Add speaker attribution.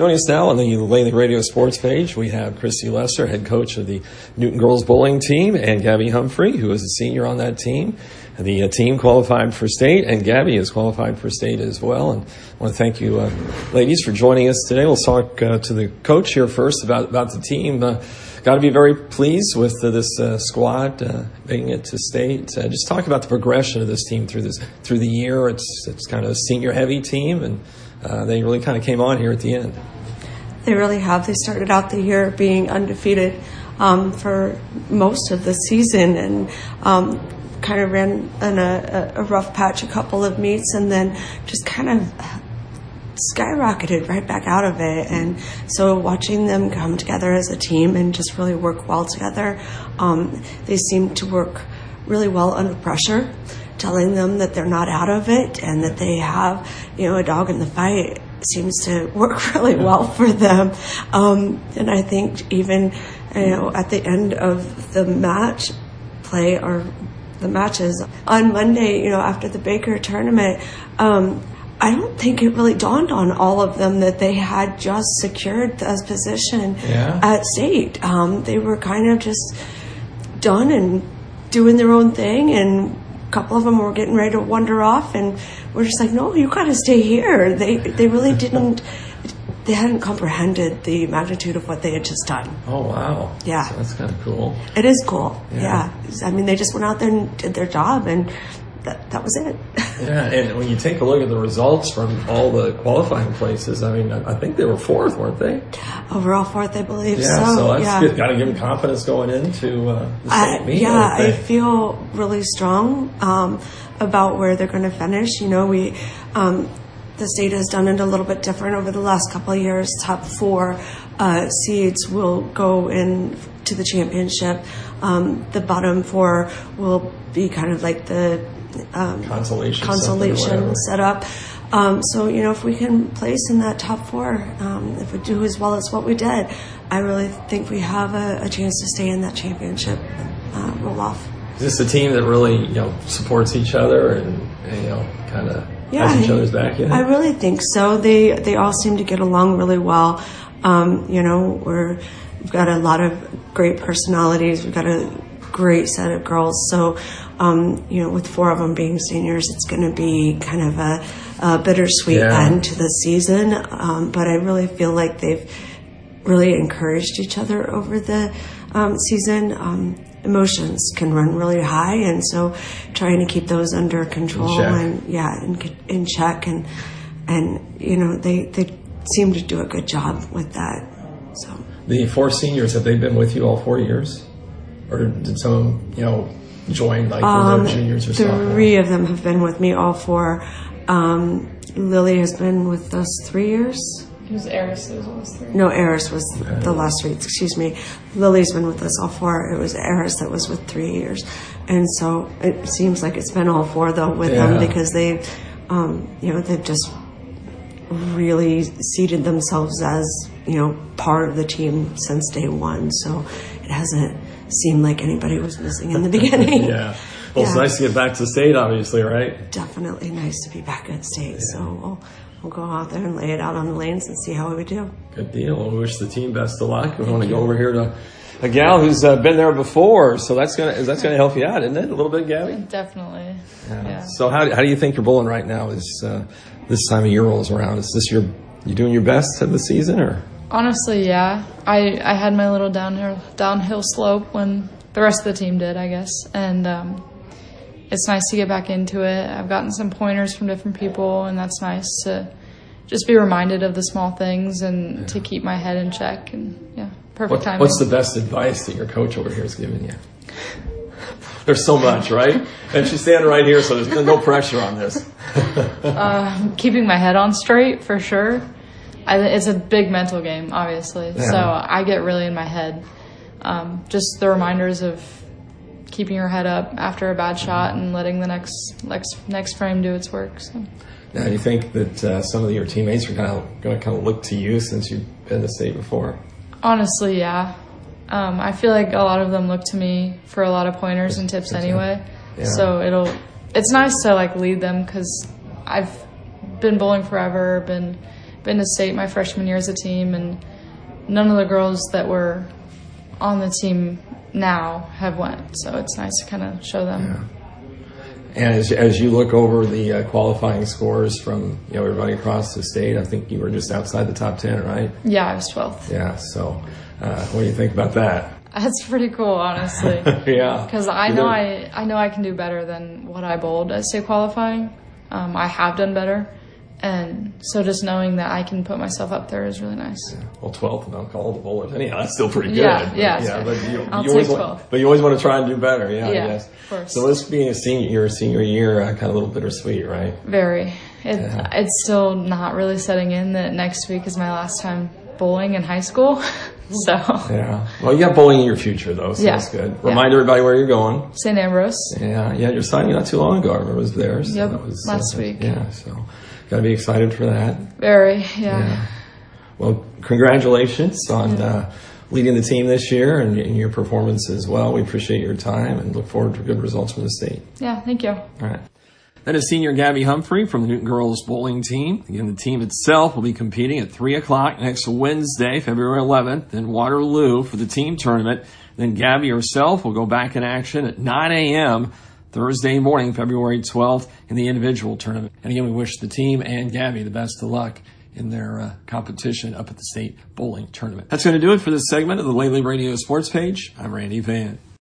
Speaker 1: Joining us now on the Laney Radio Sports page, we have Christy Lesser, head coach of the Newton Girls Bowling team, and Gabby Humphrey, who is a senior on that team. The team qualified for state, and Gabby is qualified for state as well. And I want to thank you, ladies, for joining us today. We'll talk to the coach here first about the team. Got to be very pleased with this squad making it to state. Just talk about the progression of this team through the year. It's kind of a senior-heavy team, and they really kind of came on here at the end.
Speaker 2: They really have. They started out the year being undefeated for most of the season, and kind of ran in a rough patch a couple of meets, and then just kind of skyrocketed right back out of it. And so watching them come together as a team and just really work well together, they seem to work really well under pressure, telling them that they're not out of it and that they have, a dog in the fight seems to work really well for them. And I think even, at the end of the match play or the matches on Monday, after the Baker tournament, I don't think it really dawned on all of them that they had just secured the position at state. They were kind of just done and doing their own thing, and a couple of them were getting ready to wander off, and we're just like, no, you got to stay here. They really didn't. They hadn't comprehended the magnitude of what they had just done.
Speaker 1: Oh, wow.
Speaker 2: Yeah.
Speaker 1: So that's kind of cool.
Speaker 2: It is cool. Yeah. I mean, they just went out there and did their job, and that was it.
Speaker 1: Yeah, and when you take a look at the results from all the qualifying places, I mean, I think they were fourth, weren't they?
Speaker 2: Overall fourth, I believe.
Speaker 1: Yeah, so that's good. Got to give them confidence going into the state meet.
Speaker 2: Yeah, I feel really strong about where they're going to finish. The state has done it a little bit different over the last couple of years. Top 4 seeds will go in to the championship. The bottom 4 will be kind of like the consolation setup. So, if we can place in that top 4, if we do as well as what we did, I really think we have a chance to stay in that championship roll-off.
Speaker 1: Is this a team that really, supports each other and kind of has each other's back?
Speaker 2: I really think so. They all seem to get along really well. We've got a lot of great personalities. We've got a great set of girls. So, with 4 of them being seniors, it's going to be kind of a bittersweet end to the season. But I really feel like they've really encouraged each other over the season. Emotions can run really high, and so trying to keep those under control in check, and they seem to do a good job with that. So
Speaker 1: the 4 seniors, have they been with you all 4 years, or did some join like when they were juniors or something?
Speaker 2: 3 of them have been with me all 4. Lily has been with us 3 years.
Speaker 3: It was Eris that was with us 3.
Speaker 2: No, Eris was the last 3. Excuse me. Lily's been with us all 4. It was Eris that was with 3 years. And so it seems like it's been all 4, though, with them, because they've just really seated themselves as, part of the team since day one. So it hasn't seemed like anybody was missing in the beginning.
Speaker 1: Well, it's nice to get back to state, obviously, right?
Speaker 2: Definitely nice to be back at state. So we'll go out there and lay it out on the lanes and see how we do.
Speaker 1: Good deal. Well, we wish the team best of luck. We want to go over here to a gal who's been there before, so that's gonna help you out, isn't it? A little bit, Gabby?
Speaker 3: Definitely. Yeah.
Speaker 1: So how do you think you're bowling right now? Is this time of year rolls around? Is this you doing your best of the season, or?
Speaker 3: Honestly, yeah. I had my little downhill slope when the rest of the team did, I guess, and it's nice to get back into it. I've gotten some pointers from different people, and that's nice to just be reminded of the small things and to keep my head in check. And perfect timing.
Speaker 1: What's the best advice that your coach over here has given you? There's so much, right? And she's standing right here, so there's no pressure on this.
Speaker 3: Keeping my head on straight, for sure. It's a big mental game, obviously. So I get really in my head. Just the reminders of keeping your head up after a bad shot and letting the next frame do its work. So.
Speaker 1: Now, do you think that some of your teammates are going to look to you since you've been to state before?
Speaker 3: Honestly, yeah. I feel like a lot of them look to me for a lot of pointers and tips anyway. Yeah. So it's nice to lead them, because I've been bowling forever, been been to state my freshman year as a team, and none of the girls that were on the team now have went. So it's nice to kind of show them.
Speaker 1: Yeah. And as you look over the qualifying scores from everybody across the state, I think you were just outside the top 10, right?
Speaker 3: Yeah, I was 12th.
Speaker 1: Yeah. So what do you think about that?
Speaker 3: That's pretty cool, honestly.
Speaker 1: Yeah.
Speaker 3: Because I know I can do better than what I bowled at state qualifying. I have done better. And so just knowing that I can put myself up there is really nice.
Speaker 1: Yeah. Well, 12th and alcohol the bowlers. Anyhow, that's still pretty good.
Speaker 3: Yeah.
Speaker 1: But
Speaker 3: I'll
Speaker 1: you
Speaker 3: take
Speaker 1: always
Speaker 3: 12.
Speaker 1: But you always want to try and do better. Yeah, I guess.
Speaker 3: Of course.
Speaker 1: So this being your senior year, kind of a little bittersweet, right?
Speaker 3: Very. It's still not really setting in that next week is my last time bowling in high school. So.
Speaker 1: Yeah. Well, you got bowling in your future, though, so that's good. Remind everybody where you're going.
Speaker 3: St. Ambrose.
Speaker 1: Yeah. Yeah, you're signing not too long ago. I remember it was there. So
Speaker 3: yep,
Speaker 1: that was,
Speaker 3: last week.
Speaker 1: Yeah, so got to be excited for that.
Speaker 3: Very, yeah.
Speaker 1: Well, congratulations on leading the team this year and your performance as well. We appreciate your time and look forward to good results from the state.
Speaker 3: Yeah, thank you.
Speaker 1: All right. That is senior Gabby Humphrey from the Newton Girls Bowling Team. Again, the team itself will be competing at 3 o'clock next Wednesday, February 11th, in Waterloo for the team tournament. Then Gabby herself will go back in action at 9 a.m. Thursday morning, February 12th, in the individual tournament. And again, we wish the team and Gabby the best of luck in their competition up at the state bowling tournament. That's going to do it for this segment of the Lately Radio Sports Page. I'm Randy Van.